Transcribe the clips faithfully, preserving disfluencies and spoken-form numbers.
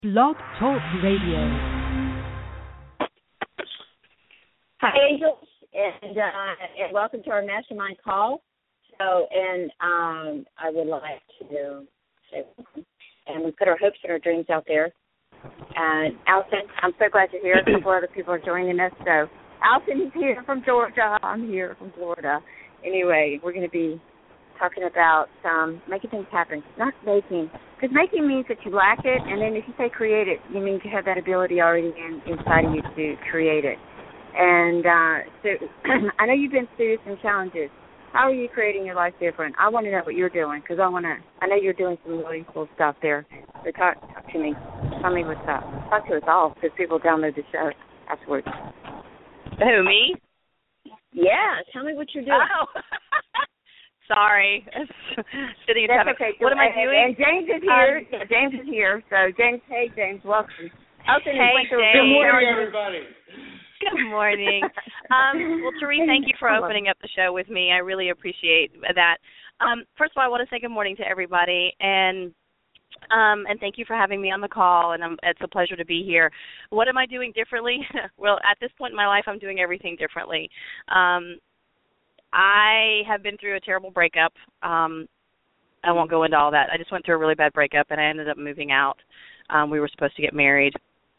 Blog Talk Radio. Hi, Angels, and, uh, and welcome to our mastermind call. So, and um, I would like to say welcome. And we put our hopes and our dreams out there. And Allison, I'm so glad you're here. A couple other people are joining us. So, Allison is here from Georgia. I'm here from Florida. Anyway, we're going to be talking about um, making things happen, not making. Because making means that you lack it, and then if you say create it, you mean you have that ability already in, inside of you to create it. And uh, so I know you've been through some challenges. How are you creating your life different? I want to know what you're doing, because I want to. I know you're doing some really cool stuff there. So talk, talk to me. Tell me what's up. Talk to us all, because people download the show afterwards. Who, me? Yeah, tell me what you're doing. Oh. Sorry. Sitting That's having, okay. What am I doing? And James is here. Um, yeah, James is here. So, James, hey, James, welcome. Elton hey, James. Good morning, everybody. Good morning. um, well, Therese, thank you for opening up the show with me. I really appreciate that. Um, first of all, I want to say good morning to everybody, and um, and thank you for having me on the call, and um, it's a pleasure to be here. What am I doing differently? Well, at this point in my life, I'm doing everything differently. Um I have been through a terrible breakup. Um, I won't go into all that. I just went through a really bad breakup, and I ended up moving out. Um, we were supposed to get married.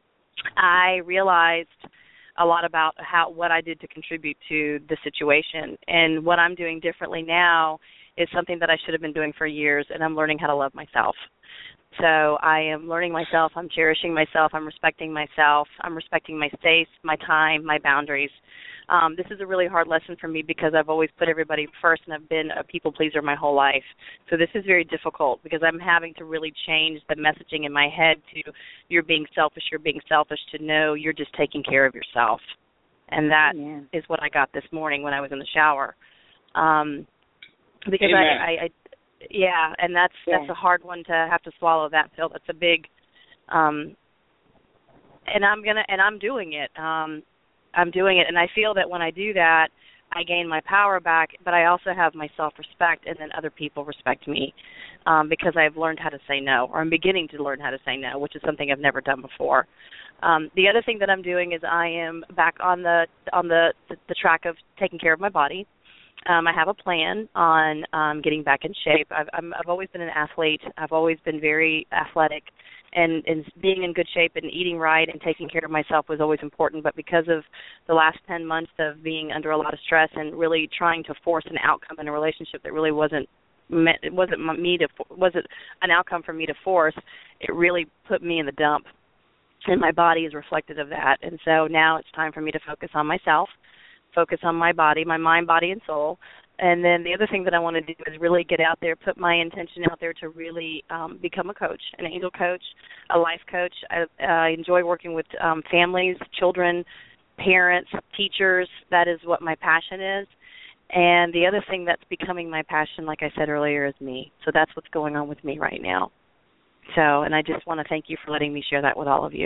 I realized a lot about how what I did to contribute to the situation, and what I'm doing differently now is something that I should have been doing for years, and I'm learning how to love myself. So I am learning myself. I'm cherishing myself. I'm respecting myself. I'm respecting my space, my time, my boundaries. Um, this is a really hard lesson for me because I've always put everybody first, and I've been a people pleaser my whole life. So this is very difficult because I'm having to really change the messaging in my head to you're being selfish, you're being selfish, to know you're just taking care of yourself. And that yeah. is what I got this morning when I was in the shower. Um, because Amen. I, I, I, yeah, and that's yeah. that's a hard one to have to swallow, that pill. That's a big, um, and I'm gonna and I'm doing it. Um, I'm doing it, and I feel that when I do that, I gain my power back, but I also have my self-respect, and then other people respect me um, because I've learned how to say no, or I'm beginning to learn how to say no, which is something I've never done before. Um, the other thing that I'm doing is I am back on the on the, the, the track of taking care of my body. Um, I have a plan on um, getting back in shape. I've, I'm, I've always been an athlete. I've always been very athletic. And, and being in good shape and eating right and taking care of myself was always important. But because of the last ten months of being under a lot of stress and really trying to force an outcome in a relationship that really wasn't meant, it wasn't me to wasn't an outcome for me to force, it really put me in the dump. And my body is reflective of that. And so now it's time for me to focus on myself, focus on my body, my mind, body, and soul. And then the other thing that I want to do is really get out there, put my intention out there to really um, become a coach, an angel coach, a life coach. I, I enjoy working with um, families, children, parents, teachers. That is what my passion is. And the other thing that's becoming my passion, like I said earlier, is me. So that's what's going on with me right now. So, and I just want to thank you for letting me share that with all of you.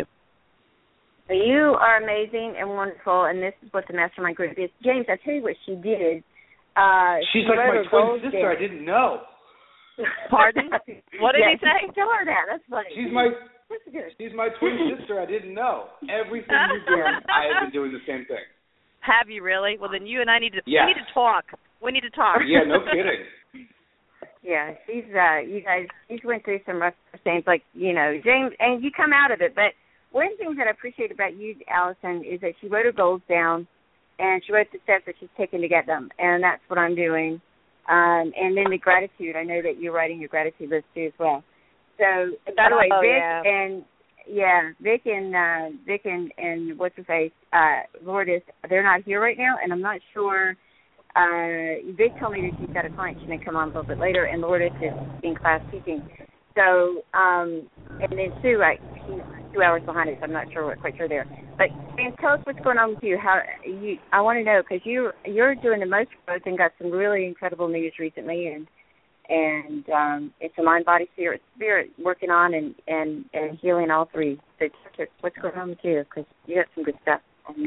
You are amazing and wonderful, and this is what the mastermind group is. James, I tell you what she did. Uh, She's she like my twin sister. Down. I didn't know. Pardon? What did yeah, he say? Tell her that. That's funny. She's my she's my twin sister. I didn't know. Everything you're doing, I have been doing the same thing. Have you really? Well, then you and I need to yeah. we need to talk. We need to talk. Yeah, no kidding. Yeah, she's uh, you guys. She's went through some rough things, like you know, James, and you come out of it. But one of the things that I appreciate about you, Allison, is that she wrote her goals down. And she wrote the steps that she's taken to get them, and that's what I'm doing. Um, and then the gratitude. I know that you're writing your gratitude list too as well. So, by the way, oh, Vic yeah. and yeah, Vic and uh, Vic and, and what's her face, uh, Lourdes, they're not here right now, and I'm not sure. Uh, Vic told me that she's got a client. She's gonna come on a little bit later, and Lourdes is in class teaching. So, um, and then Sue, I, she's two hours behind us. I'm not sure what quite sure there. But James, tell us what's going on with you. How you? I want to know because you you're doing the most growth and got some really incredible news recently, and and um, it's a mind, body, spirit, spirit working on and, and, and healing all three. So tell us what's going on with you because you got some good stuff.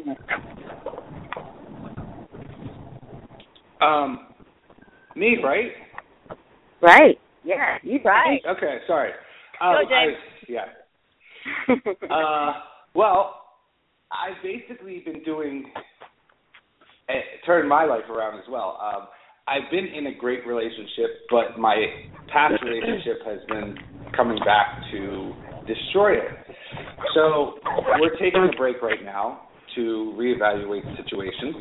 Um, me, right? Right. Yeah, you right. Okay, sorry. Um, Go, James. I, yeah. uh, well, I've basically been doing, uh, turned my life around as well. Um, I've been in a great relationship, but my past relationship has been coming back to destroy it. So we're taking a break right now to reevaluate the situation.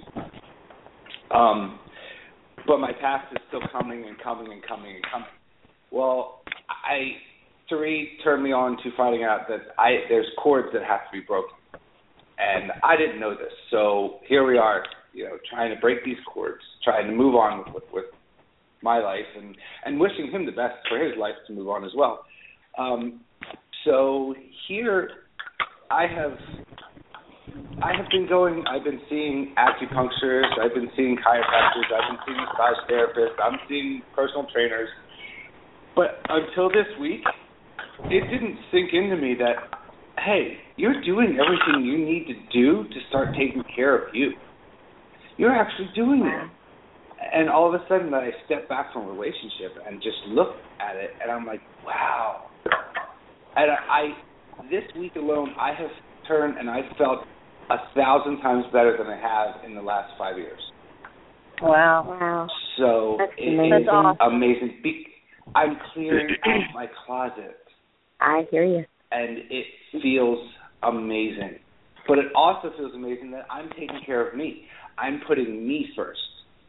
Um, but my past is still coming and coming and coming and coming. Well, I, Therese turned me on to finding out that I there's cords that have to be broken. And I didn't know this. So here we are, you know, trying to break these cords, trying to move on with, with, with my life and, and wishing him the best for his life to move on as well. Um, so here I have I have been going, I've been seeing acupuncturists, I've been seeing chiropractors, I've been seeing massage therapists, I'm seeing personal trainers. But until this week, it didn't sink into me that, hey, you're doing everything you need to do to start taking care of you. You're actually doing it. And all of a sudden that I step back from a relationship and just look at it, and I'm like, wow. And I, this week alone, I have turned and I felt a thousand times better than I have in the last five years. Wow. Wow. So That's it amazing. is awesome. amazing. I'm clearing out my closet. I hear you. And it feels amazing. But it also feels amazing that I'm taking care of me. I'm putting me first.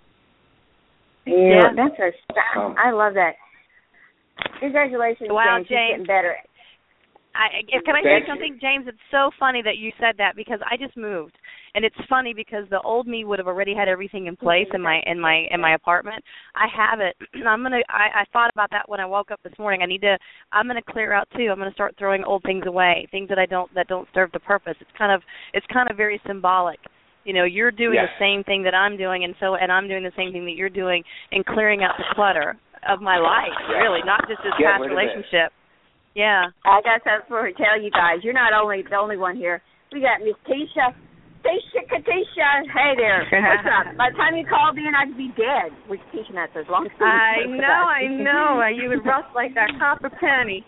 Yeah, yeah. that's a, um, I love that. Congratulations, wow, James. James. You're getting better. I, if, can I Thank say something, you. James? It's so funny that you said that because I just moved, and it's funny because the old me would have already had everything in place in my in my in my apartment. I have it. I'm gonna. I, I thought about that when I woke up this morning. I need to. I'm gonna clear out too. I'm gonna start throwing old things away, things that I don't that don't serve the purpose. It's kind of it's kind of very symbolic. You know, you're doing yes. the same thing that I'm doing, and so and I'm doing the same thing that you're doing, and clearing out the clutter of my life. Yes. Really, not just this Get past relationship. Yeah. I got something for to tell you guys. You're not only the only one here. We got Miss Tisha. Tisha, Katisha. Hey there. What's up? By the time you called in, I'd be dead. We're teaching that for as long as I know, I know. You would rust like that copper penny.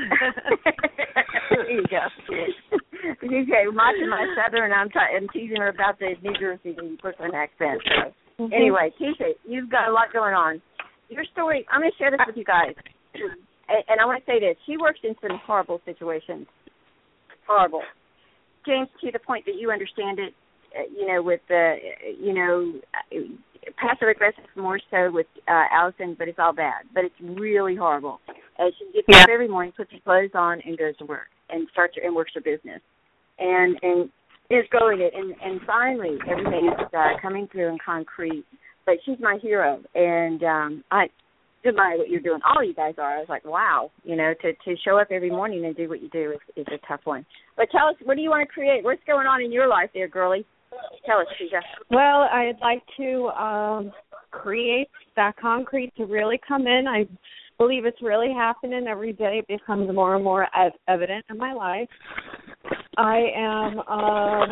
There you go. Okay, watching my southern, I'm, try- I'm teasing her about the New Jersey Brooklyn accent. So. Mm-hmm. Anyway, Tisha, you've got a lot going on. Your story, I'm going to share this with you guys. And I want to say this. She works in some horrible situations. Horrible. James, to the point that you understand it, uh, you know, with the, uh, you know, uh, passive-aggressive more so with uh, Allison, but it's all bad. But it's really horrible. Uh, she gets yeah. up every morning, puts her clothes on, and goes to work and starts her, and works her business. And and is growing it. And, and finally, everything is uh, coming through in concrete. But she's my hero. And um, I... admire what you're doing. All you guys are. I was like, wow, you know, to, to show up every morning and do what you do is, is a tough one. But tell us, what do you want to create? What's going on in your life there, girlie? Tell us, Tisha. Well, I'd like to um, create that concrete to really come in. I believe it's really happening every day. It becomes more and more ev- evident in my life. I am... Um,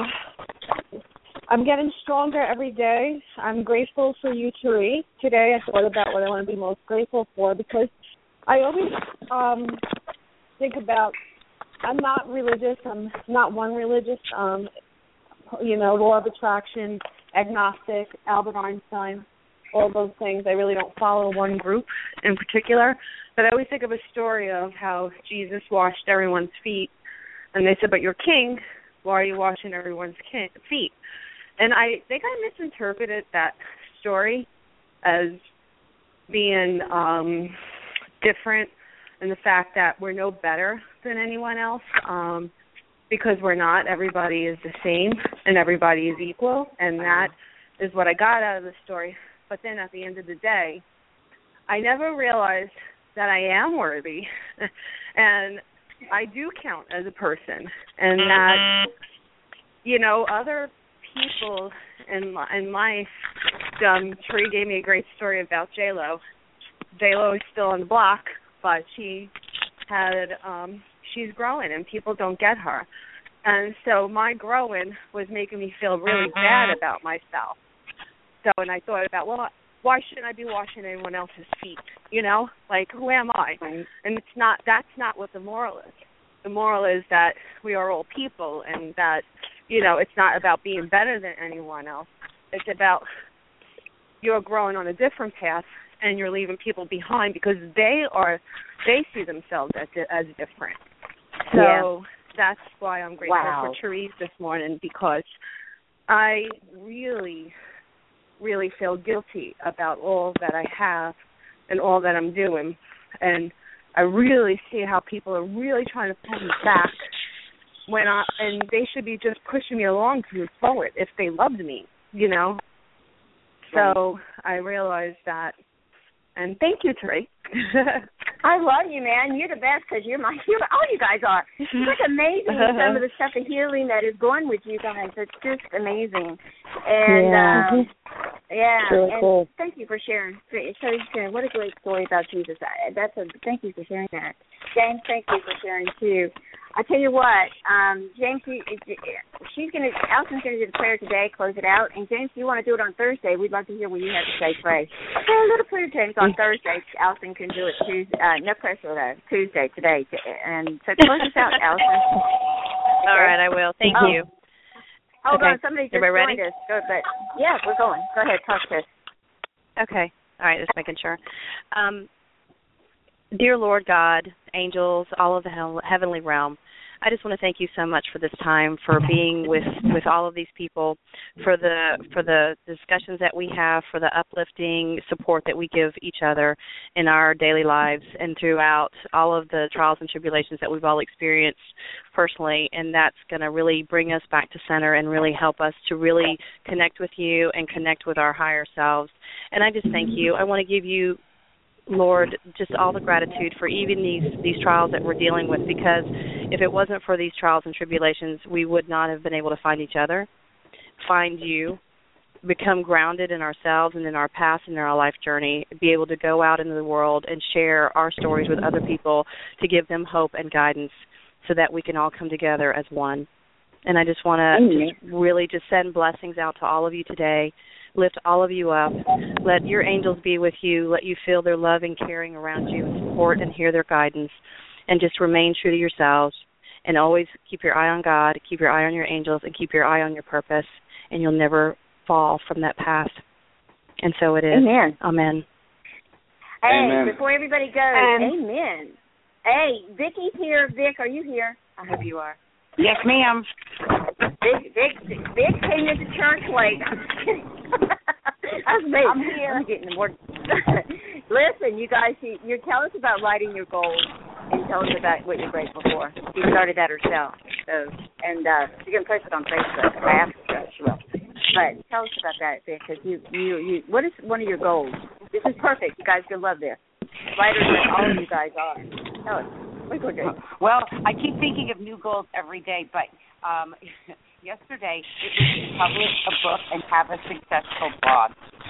I'm getting stronger every day. I'm grateful for you, Therese. Today I thought about what I want to be most grateful for because I always um, think about, I'm not religious. I'm not one religious. Um, you know, law of attraction, agnostic, Albert Einstein, all those things. I really don't follow one group in particular. But I always think of a story of how Jesus washed everyone's feet. And they said, but you're king. Why are you washing everyone's king- feet? And I think I misinterpreted that story as being um, different in the fact that we're no better than anyone else um, because we're not. Everybody is the same and everybody is equal, and that is what I got out of the story. But then at the end of the day, I never realized that I am worthy and I do count as a person, and that, you know, other people in in life. Um, Tree gave me a great story about J Lo. J Lo is still on the block, but she had um, she's growing, and people don't get her. And so my growing was making me feel really bad about myself. So, and I thought about, well, why shouldn't I be washing anyone else's feet? You know, like who am I? And it's not. That's not what the moral is. the moral is that we are all people, and that, you know, it's not about being better than anyone else. It's about you're growing on a different path, and you're leaving people behind because they are, they see themselves as, as different. So yeah. That's why I'm grateful wow. for Therese this morning, because I really, really feel guilty about all that I have and all that I'm doing. And I really see how people are really trying to pull me back when I, and they should be just pushing me along to move forward if they loved me, you know. So I realized that. And thank you, Therese. I love you, man. You're the best because you're my hero. All you guys are. It's like amazing some of the stuff, the healing that is going with you guys. It's just amazing. And yeah, um, yeah. Really and cool. Thank you for sharing. So sharing. What a great story about Jesus. That's a thank you for sharing that. James, thank you for sharing too. I tell you what, um, James, she, she's gonna, Allison's gonna do the prayer today, close it out. And James, if you want to do it on Thursday, we'd love to hear what you have to say. Pray. Okay, a little prayer, James, on Thursday. Allison can do it Tuesday. Uh, no pressure though. Tuesday today, and so close us out, Allison. Okay. All right, I will. Thank oh. you. Hold okay. on, somebody just Everybody joined ready? us. Go, but yeah, we're going. Go ahead, talk to us. Okay. All right, just making sure. Um, dear Lord God, angels, all of the hell, heavenly realm, I just want to thank you so much for this time, for being with, with all of these people, for the for the discussions that we have, for the uplifting support that we give each other in our daily lives and throughout all of the trials and tribulations that we've all experienced personally. And that's going to really bring us back to center and really help us to really connect with you and connect with our higher selves. And I just thank you. I want to give you, Lord, just all the gratitude for even these, these trials that we're dealing with, because if it wasn't for these trials and tribulations, we would not have been able to find each other, find you, become grounded in ourselves and in our past and in our life journey, be able to go out into the world and share our stories with other people to give them hope and guidance so that we can all come together as one. And I just want to just really just send blessings out to all of you today. Lift all of you up. Let your angels be with you. Let you feel their love and caring around you and support and hear their guidance. And just remain true to yourselves. And always keep your eye on God, keep your eye on your angels, and keep your eye on your purpose. And you'll never fall from that path. And so it is. Amen. Amen. Hey, Amen. before everybody goes, amen. amen. Hey, Vicky's here. Vic, are you here? I hope you are. Yes, ma'am. Vic, Vic, Vic came into church late. That's me. I'm here. I'm getting more. Listen, you guys, you, you tell us about writing your goals and tell us about what you're grateful for. She started that herself. So, and uh, she can post it on Facebook. I asked her, she will. But tell us about that, Vic, because you, you, you, what is one of your goals? This is perfect. You guys can love this. Writers like all of you guys are. Tell us. Well, I keep thinking of new goals every day, but um, yesterday it was to publish a book and have a successful blog.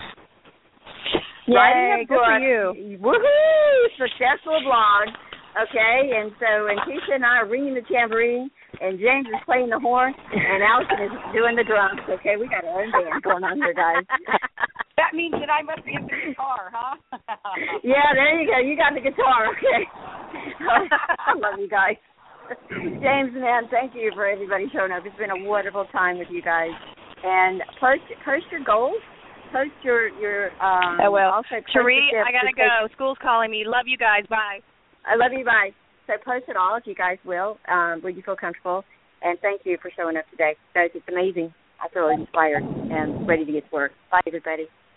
Yay, Writing a good book. for you. Woohoo! Successful blog. Okay, and so, and Keisha and I are ringing the tambourine, and James is playing the horn, and Allison is doing the drums. Okay, we got our own band going on here, guys. That means that I must be at the guitar, huh? Yeah, there you go. You got the guitar, okay. I love you guys. James, man, thank you for everybody showing up. It's been a wonderful time with you guys. And post post your goals. Post your, your um, I will. Also Cherie, I got to go. School's calling me. Love you guys. Bye. I love you. Bye. So post it all if you guys will, um, where you feel comfortable. And thank you for showing up today. Guys, it's amazing. I feel inspired and ready to get to work. Bye, everybody.